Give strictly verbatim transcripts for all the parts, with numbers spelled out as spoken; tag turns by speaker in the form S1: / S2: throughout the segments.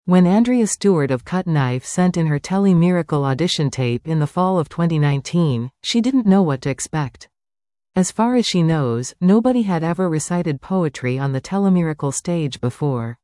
S1: When Andrea Stewart of Cut Knife sent in her Telly Miracle audition tape in the fall of twenty nineteen, she didn't know what to expect. As far as she knows, nobody had ever recited poetry on the Telemiracle stage before.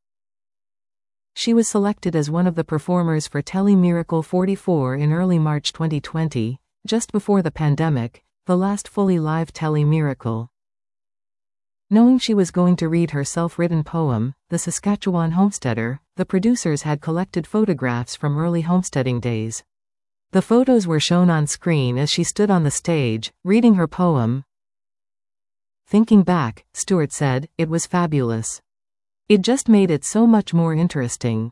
S1: She was selected as one of the performers for Telly Miracle forty-four in early March twenty twenty, just before the pandemic, the last fully live Telly Miracle. Knowing she was going to read her self-written poem, The Saskatchewan Homesteader, the producers had collected photographs from early homesteading days. The photos were shown on screen as she stood on the stage, reading her poem. Thinking back, Stewart said, it was fabulous. It just made it so much more interesting.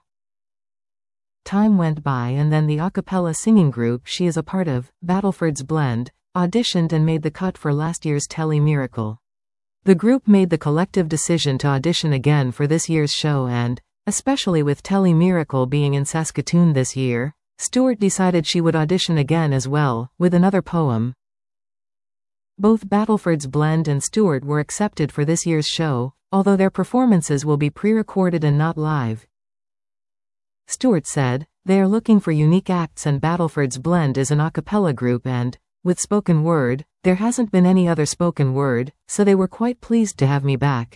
S1: Time went by and then the a cappella singing group she is a part of, Battleford's Blend, auditioned and made the cut for last year's Telly Miracle. The group made the collective decision to audition again for this year's show and, especially with Telly Miracle being in Saskatoon this year, Stewart decided she would audition again as well, with another poem. Both Battleford's Blend and Stewart were accepted for this year's show, although their performances will be pre-recorded and not live. Stewart said, they are looking for unique acts and Battleford's Blend is an a cappella group and, with spoken word, there hasn't been any other spoken word, so they were quite pleased to have me back.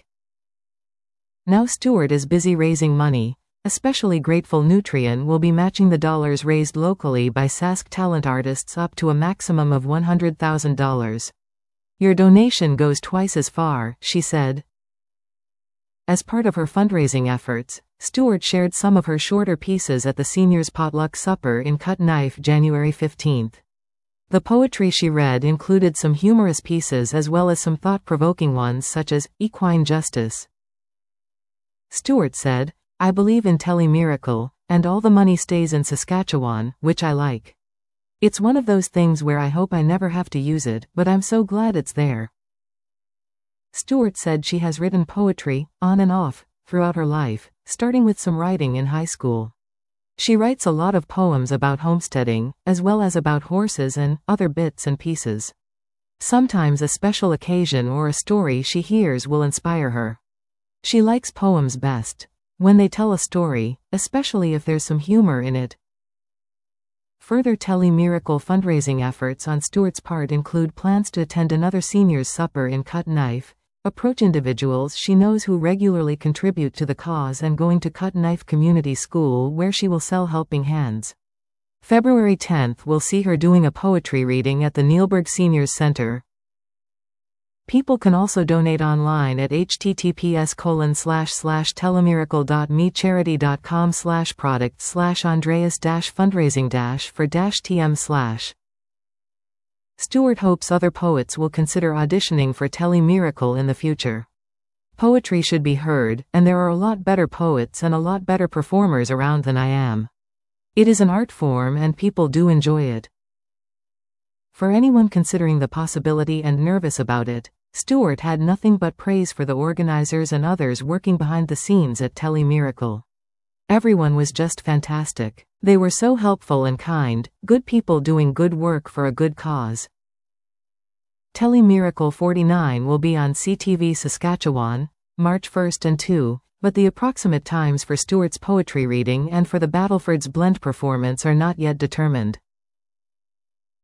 S1: Now Stewart is busy raising money, especially Grateful Nutrien will be matching the dollars raised locally by Sask talent artists up to a maximum of one hundred thousand dollars. Your donation goes twice as far, she said. As part of her fundraising efforts, Stewart shared some of her shorter pieces at the Seniors Potluck Supper in Cut Knife January fifteenth. The poetry she read included some humorous pieces as well as some thought-provoking ones such as Equine Justice. Stewart said, I believe in Telly Miracle, and all the money stays in Saskatchewan, which I like. It's one of those things where I hope I never have to use it, but I'm so glad it's there. Stewart said she has written poetry, on and off, throughout her life, starting with some writing in high school. She writes a lot of poems about homesteading, as well as about horses and other bits and pieces. Sometimes a special occasion or a story she hears will inspire her. She likes poems best when they tell a story, especially if there's some humor in it. Further Telly Miracle fundraising efforts on Stewart's part include plans to attend another seniors supper in Cut Knife, approach individuals she knows who regularly contribute to the cause and going to Cut Knife Community School where she will sell helping hands. February tenth will see her doing a poetry reading at the Neilburg Seniors Center. People can also donate online at https colon slash slash telemiracle dot me charity dot com slash product slash Andreas dash fundraising dash for dash tm slash. Stewart hopes other poets will consider auditioning for Telly Miracle in the future. Poetry should be heard, and there are a lot better poets and a lot better performers around than I am. It is an art form and people do enjoy it. For anyone considering the possibility and nervous about it, Stewart had nothing but praise for the organizers and others working behind the scenes at Telly Miracle. Everyone was just fantastic. They were so helpful and kind, good people doing good work for a good cause. Telly Miracle forty-nine will be on C T V Saskatchewan, March first and second, but the approximate times for Stewart's poetry reading and for the Battleford's Blend performance are not yet determined.